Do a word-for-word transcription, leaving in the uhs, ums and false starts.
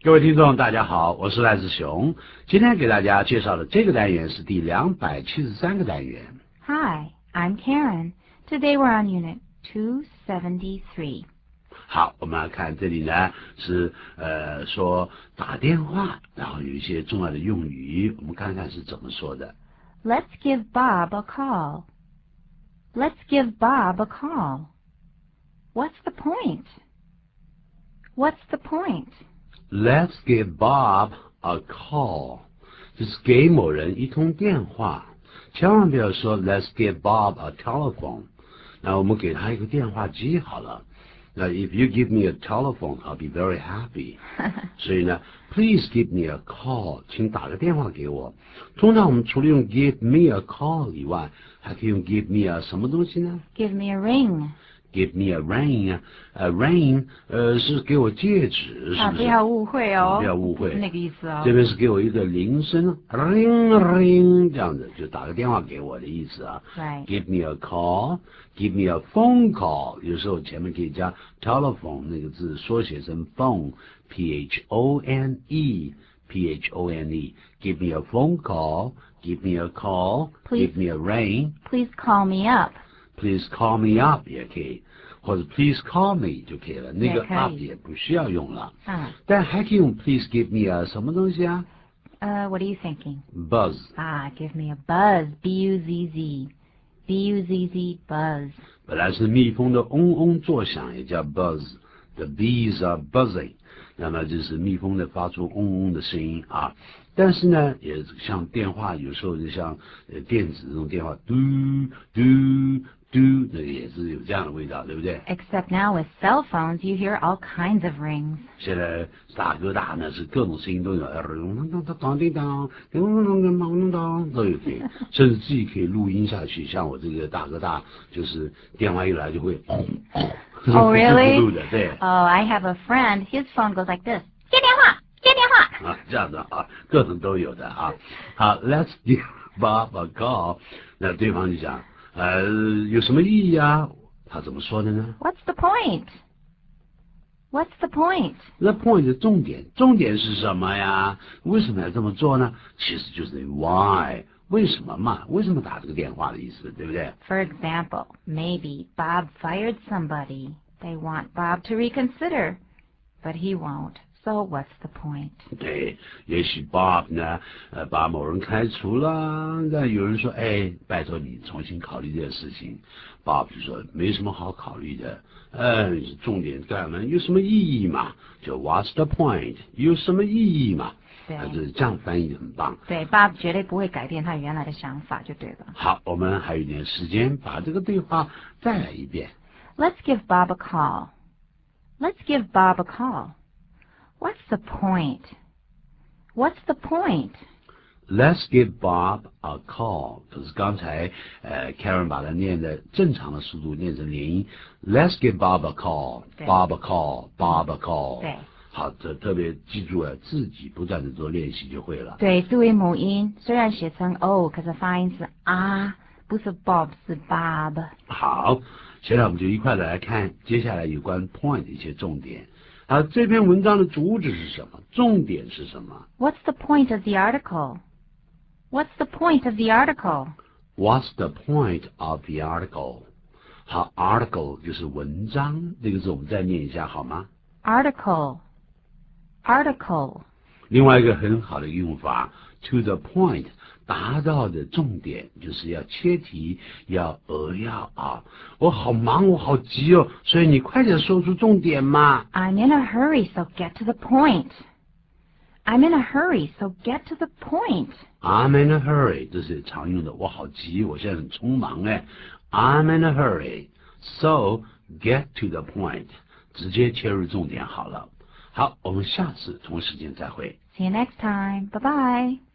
各位听众大家好，我是赖志雄，今天给大家介绍的这个单元是第两百七十三个单元。 Hi, I'm Karen. Today we're on Unit two seventy-three. 好，我们来看这里呢是呃说打电话，然后有一些重要的用语，我们看看是怎么说的。 Let's give Bob a call. Let's give Bob a call. What's the point? What's the point? Let's give Bob a call， 就是给某人一通电话，千万不要说 Let's give Bob a telephone， 那我们给他一个电话机好了。那 if you give me a telephone, I'll be very happy 。所以呢 ，please give me a call， 请打个电话给我。通常我们除了用 give me a call 以外，还可以用 give me a 什么东西呢？ Give me a ring. Give me a ring 啊，呃 ring 呃是给我戒指，是不是？ 啊，不要误会哦， 不要误会， 不是那个意思哦。 这边是给我一个铃声 ，ring ring 这样子，就打个电话给我的意思啊。 Right. Give me a call, give me a phone call， 有时候前面可以加 telephone 那个字缩写成 phone，p h o n e，p h o n e。Give me a phone call, give me a call, Please, give me a ring. Please call me up. Please call me up 也可以，或者 Please call me 就可以了，那个也可以 up 也不需要用了。 嗯， 但还可以用 Please give me a 什么东西啊？ Uh, what are you thinking? Buzz。 Ah, give me a buzz. B U Z Z. B U Z Z, buzz. 本来是蜜蜂的嗡嗡作响，也叫 buzz。The bees are buzzing， 那么就是蜜蜂的发出嗡嗡的声音啊。但是呢，也像电话，有时候就像呃电子这种电话，嘟嘟嘟，那个也是有这样的味道，对不对？ Except now with cell phones, you hear all kinds of rings. 现在大哥大呢是各种声音都有，当叮当，当当都有可以，甚至自己可以录音下去。像我这个大哥大，就是电话一来就会。 Oh, really? 录的，对。 Oh, I have a friend. His phone goes like this. 接电话，接电话。 啊，这样的啊，各种都有的啊。好 ，Let's give Bob a call。那对方就讲，呃，有什么意义啊？他怎么说的呢 What's the point? What's the point? ？The point 的重点，重点是什么呀？为什么要这么做呢？其实就是 why， 为什么嘛？为什么打这个电话的意思，对不对？ For example, maybe Bob fired somebody. They want Bob to reconsider, but he won't. So what's the point? 对，也许 Bob 呢，呃，把某人开除了，那有人说，哎，拜托你重新考虑这件事情。Bob 就说没什么好考虑的，呃，重点干嘛？有什么意义嘛？就 What's the point？ 有什么意义嘛？ 对， 呃，这这样翻译很棒。 对 ，Bob 绝对不会改变他原来的想法，就对了。 好，我们还有一点时间，把这个对话再来一遍。 Let's give Bob a call. Let's give Bob a call. What's the point? What's the point? Let's give Bob a call。可是刚才呃 Karen 把它念的正常的速度念成连音。Let's give Bob a call. 对 Bob a call. Bob a call。 对。 好，这特别记住了，自己不断的做练习就会了。 对，注意母音，虽然写成 o， 可是发音是啊，不是 Bob， 是 Bob。 好，现在我们就一块的来看接下来有关 point 的一些重点。好，这篇文章的主旨是什么？重点是什么？ What's the point of the article? What's the point of the article? What's the point of the article? 好 ，article 就是文章，这个字我们再念一下好吗？ Article. Article. 另外一个很好的用法 ，to the point， 达到的重点就是要切题，要扼要啊！我好忙，我好急哦，所以你快点说出重点嘛。 I'm in a hurry, so get to the point. I'm in a hurry, so get to the point. I'm in a hurry， 这是常用的，我好急，我现在很匆忙哎。I'm in a hurry, so get to the point， 直接切入重点好了。好，我们下次同时间再会。 See you next time. Bye-bye.